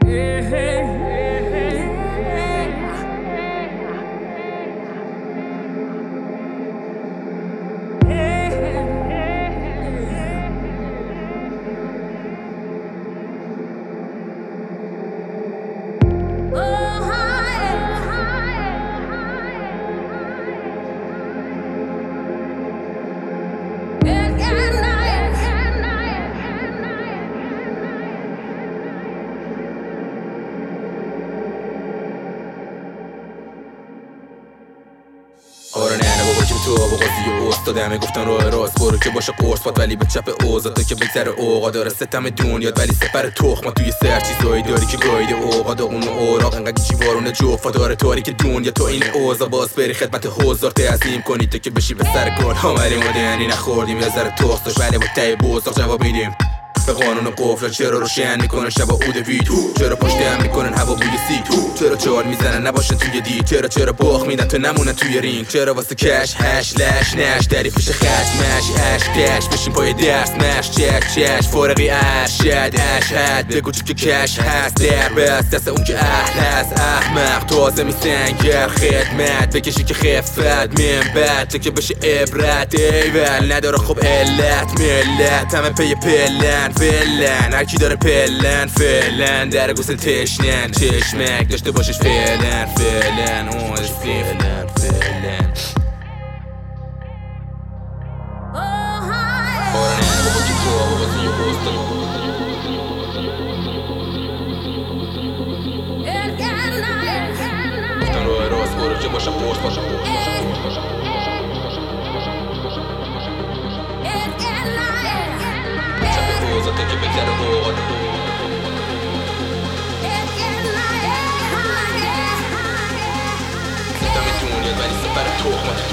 آره نه بابا که تو آقا قاضی استادمه گفتن راه راست برو که باشه قرص پات ولی به چپ اوضاع تا که بگذره اوقا داره ستم دنیات ولی سپر تخم توی سر چیزایی داری که گایده اوقا داغون و اوراق انقدر جیوارونه جوفا داره تاریک دنیا تو این اوضاع باز بری خدمت حضار تعظیم کنی تا که بشی به سر کار همریم و دهنی نخوردیم یا ذره تخت داشت ولی با ته بوزاق جواب میدیم به قانون قفل چرا روشن میکنن شب عود وید چرا پشت هم میکنن هوا بوی سید چرا چال میزنن نباشن توی دید چرا باخ میدن تا نمونن توی رینگ چرا واسه کش هش لش نش دری پیش خشمش اش دش بشین پای درس مش چش فارقی ارشد اشهد بگو چی که کش هست در بست دست اون که اهل هست احمق تازه میسنگر خدمت بکشی که خفت من بعد که بشه عبرت ایول نداره خب علت ملت همه پی پلن فعلن هرکی داره پلن فعلن در گوست تشنن چشمک داشته باشش فعلن اونش فعلن آره نه بابا که تو آقا بازی یه بستان گفتن راه راست برو که باشه قرص تا که بگذره اوقات ستم دنیات ولی سپر تخمت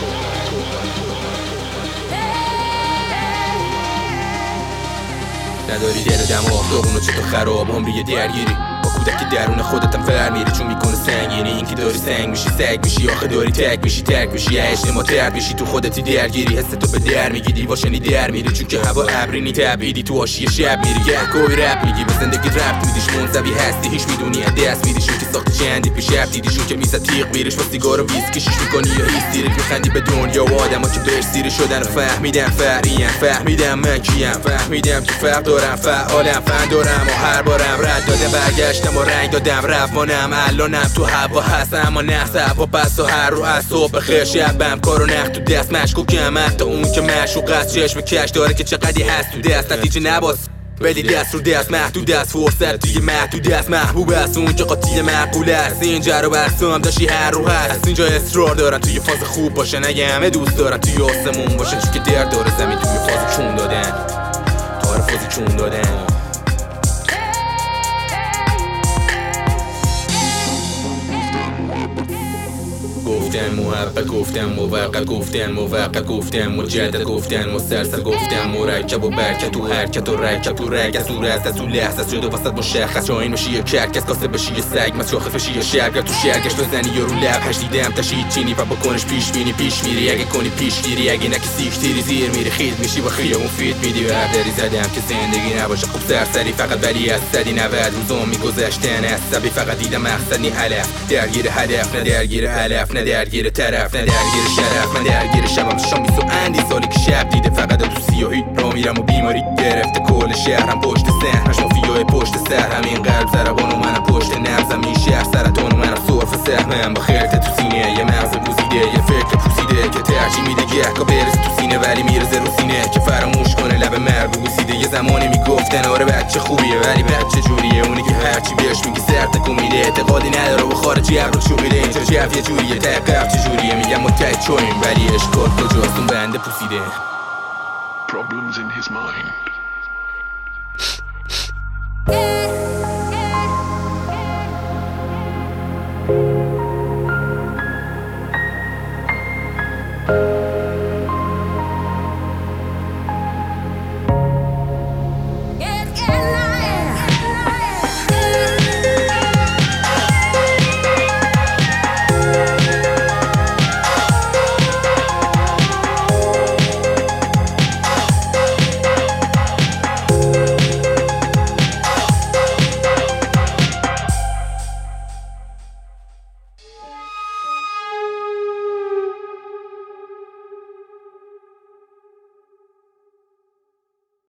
نداری دل و دماغ داغونو چطور خراب عمری درگیری با کودک درون خودتم فر میری چون میکنه سنگینی این که داری سنگ میشی سگ میشی آخه داری تک میشی ترک میشی اجتماع ترک میشی تو خودتی درگیری حس تو به در میگی دیواشنی در میری چون که هوا ابرینی تبعیدی تو آشی شب میری گهگاهی رپ میگی به زندگی رپ میدیش منزوی هستی هیچ میدونی دست میدیشون که ساخت چندی پیش شب دیدیشون که میزد تیغ میریش با سیگار و ویسکیش میکنی یا هیستریک میخندی به دنیا و آدما که بهش سیر شدن و فهمیدم فریم فهمیدم من کیم فهمیدم که فرق دارم فعالم فن دارم و هر بارم رد دادم برگشتم و رنگ دادم روانم الانم تو هوا هست اما نحس هوا پس و هر رو از صبح خیر شبم کار و نخ تو دست مشکوکم حتی اون که معشوق از چشم کش داره که چقدری هست تو دست نتیجه نباس بدی دست رو دست محدود است فرصت توی محدود است محبوب است اون که قاطی معقول است اینجا رو برسام داشتی هر رو هست اینجا اصرار دارن توی فاز خوب باشن اگه همه دوست دارن توی آسمون باشن چون که درد داره زمین توی فاز چون دادن تار فاز چون دادن گفتن محبت گفتن موقت گفتن موقت گفتن مجدد گفتن مسلسل گفتن مرکب و برکت تو حرکت و رکب تو رگ از دور از اون لحظه شد و وسط مشخص جاین بشی یا کرکس کاسه بشی یا سگ مشاخص بشی یا شرگر تو شرگش بزنی یا رو لب هش دیدم تشید چینی و بکنش پیش بینی پیش میری اگه کنی پیش گیری اگه نکی سیک تیری زیر میری خیل میشی با خیابون فیت میدی و هردری زدم که زندگی نباشه خوب سرسری فقط ولی از صدی 90 روزا میگذشتن عصبی فقط دیدم مقصدی هدف درگیر هدف نه درگیر علف نه درگیر طرف نه درگیر شرف من درگیر شبم شام 20 اندی سالی که شب دیده فقط تو سیاهی را میرم و بیماری گرفته کل شهرم پشت صحنش مافیای پشت سر همین قلب ضربان و منم پشت نبضم این شهر سرطان و منم سرف سهمم با خیرت تو سینه یه مغز بوزیده یه فکر پوسیده که ترجیح میده گهگا برسه تو سینه ولی میرزه رو سینه که فراموش کنه لب مرگ بوسیده یه زمانی میگفتن آره بچه خوبیه ولی بچه جوریه اونی که هرچی بهش میگی سر تکون میده اعتقادی نداره و خارجی ابرو شوقیده اینجا جو یه جوریه تقف چجوریه میگم متحد شویم ولی اشکال کجاست اون بنده پوسیده Problems in his mind.